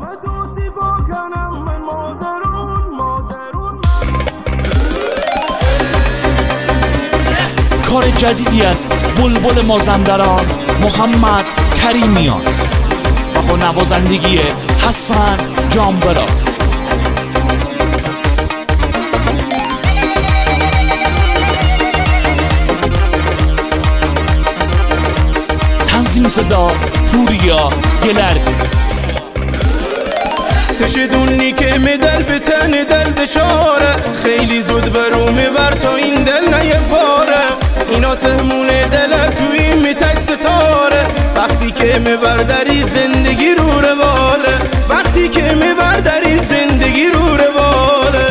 کار جدیدی از بلبل مازندران محمد کریمیان و با نوازندگی حسن جانبرا. تنظیم صدا پوریا گلردی. تشدونی که دل به تن دل دشاره، خیلی زود برو میبر تا این دل نیه پاره. اینا سهمون دل توی میتک ستاره، وقتی که میبر دری زندگی رو رواله، وقتی که میبر دری زندگی رو رواله.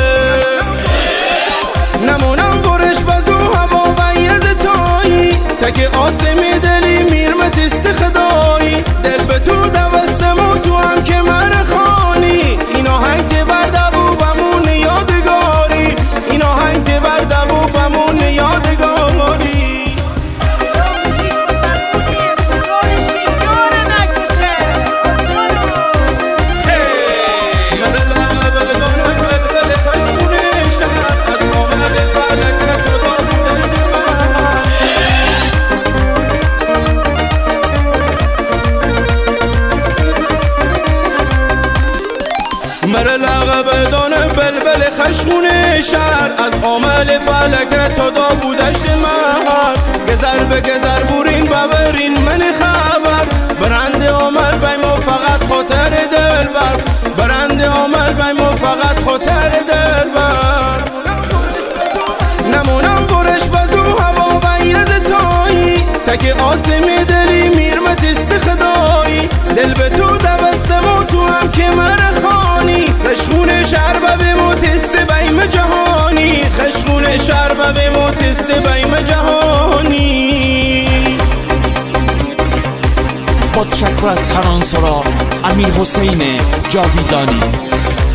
نمونم برش بزو هوا و ید تایی، تک آسمی دلی میرمت استخدایی. دل به تو دوستم و تو هم که مرخانی، اینا هنگ برده و بمون یادگاری، اینا هنگ برده و بمون یادگاری. مر لقب دانه بلبل خشمون شهر، از عامل فلک تا دابو دشت مهر. گذر به گذر بورین ببرین من خبر، برند عامل بی ما فقط خاطر دلبر، برند عامل بی ما فقط خاطر دلبر. نمونم برش بزو هوا و ید تایی، تک آسمی دلی میرمت استخدایی. دل به تو دوستم و تو هم که مرخانی، خشمون شهر و به متست بیم جهانی، خشمون شهر و به متست بیم جهانی. با تشکر از ترانسرا امیر حسین جاویدانی.